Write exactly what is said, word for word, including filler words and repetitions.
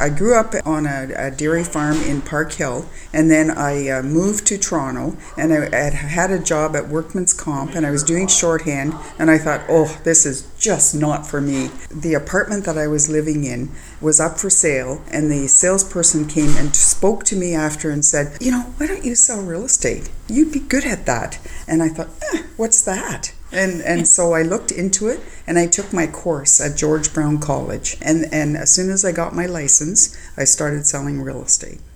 I grew up on a, a dairy farm in Park Hill, and then I uh, moved to Toronto, and I had had a job at Workman's Comp, and I was doing shorthand, and I thought, oh, this is just not for me. The apartment that I was living in was up for sale, and the salesperson came and spoke to me after and said, you know, why don't you sell real estate? You'd be good at that. And I thought, eh, what's that? And and so I looked into it, and I took my course at George Brown College. And, and as soon as I got my license, I started selling real estate.